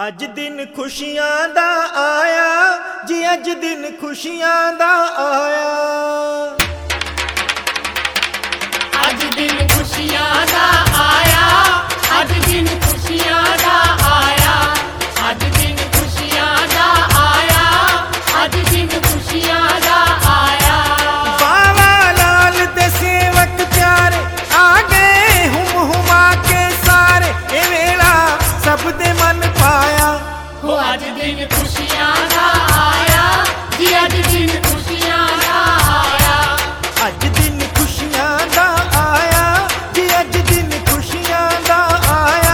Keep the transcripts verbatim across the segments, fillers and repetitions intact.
ਅੱਜ ਦਿਨ ਖੁਸ਼ੀਆਂ ਦਾ ਆਇਆ ਜੀ, ਅੱਜ ਦਿਨ ਖੁਸ਼ੀਆਂ ਦਾ ਆਇਆ। ਅੱਜ ਦਿਨ ਖੁਸ਼ੀਆਂ ਦਾ ਆਇਆ, ਅੱਜ ਦਿਨ ਖੁਸ਼ੀਆਂ ਦਾ ਆਇਆ, ਅੱਜ ਦਿਨ ਖੁਸ਼ੀਆਂ ਦਾ ਆਇਆ, ਅੱਜ ਦਿਨ ਖੁਸ਼ੀਆਂ ਦਾ ਆਇਆ। ਬਾਵਾ ਲਾਲ ਦੇ ਸੇਵਕ ਪਿਆਰੇ ਆ ਗਏ ਹੁਮ ਹੁਮਾ ਕੇ ਸਾਰੇ, ਇਹ ਵੇਲਾ ਸਭ ਦੇ ਮਨ ਪਾਇਆ। ਹੋ ਅੱਜ ਦਿਨ ਖੁਸ਼ੀਆਂ ਦਾ ਆਇਆ ਜੀ, ਅੱਜ ਦਿਨ ਖੁਸ਼ੀਆਂ ਦਾ ਆਇਆ। ਅੱਜ ਦਿਨ ਖੁਸ਼ੀਆਂ ਦਾ ਆਇਆ ਜੀ, ਅੱਜ ਦਿਨ ਖੁਸ਼ੀਆਂ ਦਾ ਆਇਆ।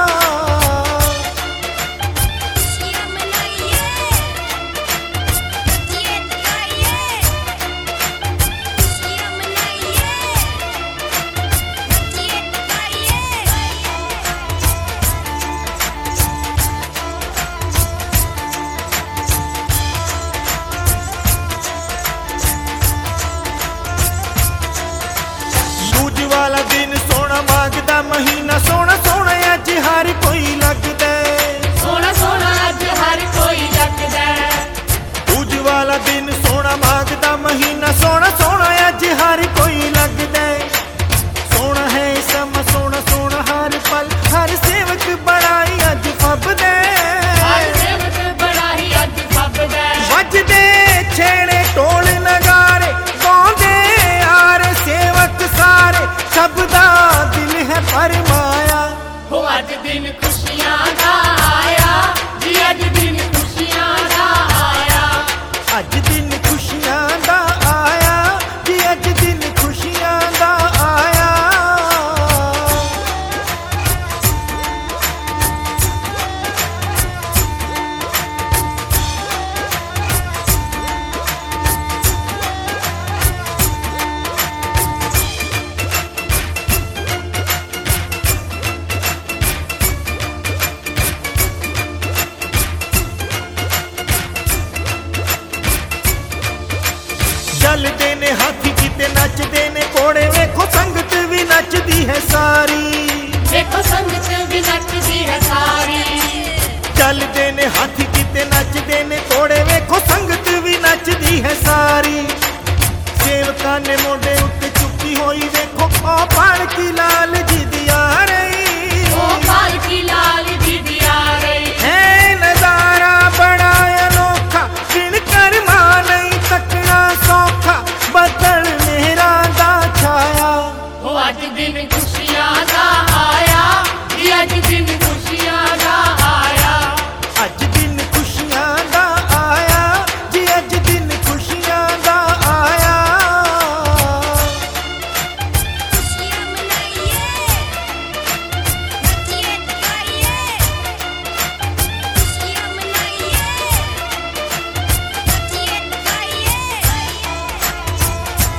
खुशियाँ मनाइए, जीत गाइए, खुशियाँ मनाइए, जीत गाइए। ਦੂਜ ਵਾਲਾ ਦਿਨ ਸੋਹਣਾ ਮਾਘ ਦਾ ਮਹੀਨਾ, ਸੋਹਣਾ ਸੋਹਣਾ ਅੱਜ ਹਰ ਕੋਈ ਲੱਗਦਾ। ਸੋਹਣਾ ਸੋਹਣਾ ਅੱਜ ਹਰ ਕੋਈ ਲੱਗਦਾ। ਦੂਜ ਵਾਲਾ ਦਿਨ ਸੋਹਣਾ ਮਾਘ ਦਾ ਮਹੀਨਾ, ਸੋਹਣਾ ਸੋਹਣਾ ਅੱਜ ਹਰ ਕੋਈ ਲੱਗਦਾ। ਸੋਹਣਾ ਹੈ ਸਮਾਂ ਸੋਹਣਾ ਸੋਹਣਾ ਹਰ ਪਲ, ਹਰ ਸੇਵਕ ਬੜਾ ਹੀ ਅੱਜ ਫੱਬਦਾ। ਹਰ ਸੇਵਕ ਬੜਾ ਹੀ ਅੱਜ ਫੱਬਦਾ। ਵੱਜਦੇ ਛੇੜੇ ਢੋਲ ਨਗਾਰੇ, ਗਾਉਂਦੇ ਆ ਰਹੇ ਸੇਵਕ ਸਾਰੇ, ਸਭ ਦਾ ਦਿਲ ਹੈ ਭਰਮਾਇਆ। ਹੋ ਅੱਜ ਦਿਨ ਖੁਸ਼ੀਆਂ ਦਾ ਆਇਆ ਜੀ, ਅੱਜ ਦਿਨ ਖੁਸ਼ੀਆਂ ਦਾ ਆਇਆ। ਅੱਜ ਦਿਨ ਖੁਸ਼ੀਆਂ ਦਾ ਆਇਆ ਜੀ, ਅੱਜ ਦਿਨ ਖੁਸ਼ੀਆਂ ਦਾ ਆਇਆ। ਚੱਲਦੇ ਨੇ ਹਾਥੀ ਕਿਤੇ ਨੱਚਦੇ ਨੇ ਘੋੜੇ, ਵੇਖੋ ਸੰਗਤ ਵੀ ਨੱਚਦੀ ਹੈ ਸਾਰੀ। ਦੇਖੋ ਸੰਗਤ ਵੀ ਨੱਚਦੀ ਹੈ ਸਾਰੀ। ਚੱਲਦੇ ਨੇ ਹਾਥੀ ਕਿਤੇ ਨੱਚਦੇ ਨੇ ਘੋੜੇ, ਵੇਖੋ ਸੰਗਤ ਵੀ ਨੱਚਦੀ ਹੈ ਸਾਰੀ। ਸੇਵਕਾਂ ਨੇ ਮੋਢੇ ਉੱਤੇ ਚੁੱਕੀ ਹੋਈ, ਵੇਖੋ ਉਹ ਪਾਲਕੀ ਲਾਲ ਜੀ ਦੀ ਆ ਰਹੀ। ਉਹ ਪਾਲਕੀ ਲਾਲ ਜੀ ਦੀ ਆ ਰਹੀ। ਹੈ ਨਜ਼ਾਰਾ ਬੜਾ ਅਨੋਖਾ, ਦਿਨ ਕਰਮਾ ਨਹੀਂ ਤੱਕਣਾ ਸੌਖਾ, ਬੱਦਲ ਮੇਰਾ ਦਾ ਛਾਇਆ। ਹੋ ਅੱਜ ਦਿਨ ਖੁਸ਼ੀਆਂ ਦਾ ਆਇਆ ਜੀ, ਅੱਜ ਦਿਨ ਖੁਸ਼ੀਆਂ ਦਾ ਆਇਆ। ਅੱਜ ਦਿਨ ਖੁਸ਼ੀਆਂ ਦਾ ਆਇਆ ਜੀ, ਅੱਜ ਦਿਨ ਖੁਸ਼ੀਆਂ ਦਾ ਆਇਆ। खुशियाँ मनाइए, जीत गाइए, खुशियाँ मनाइए, जीत गाइए।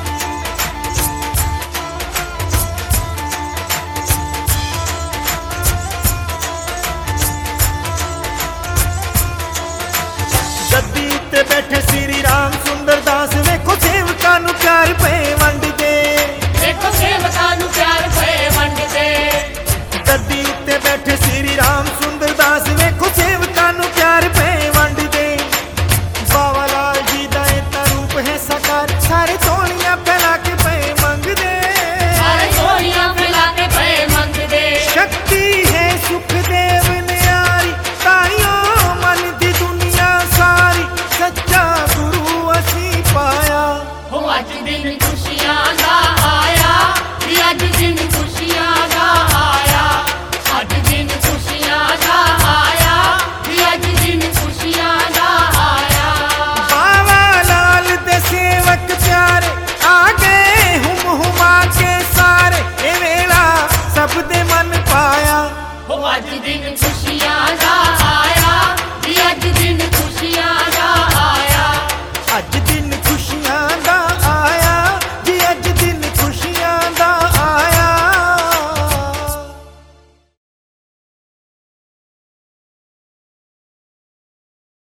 ਗੱਦੀ ਉੱਤੇ ਬੈਠੇ ਸ੍ਰੀ ਰਾਮ ਸੁੰਦਰ ਦਾਸ, ਵੇਖੋ ਸੇਵਕਾਂ ਨੂੰ ਪਿਆਰ ਪਏ ਵੰਡਦੇ। ਦੇਖੋ ਸੇਵਕਾਂ ਨੂੰ ਪਿਆਰ ਭਏ ਵੰਡਦੇ। ਗੱਦੀ ਉੱਤੇ ਬੈਠੇ ਸ੍ਰੀ ਰਾਮ ਸੁੰਦਰ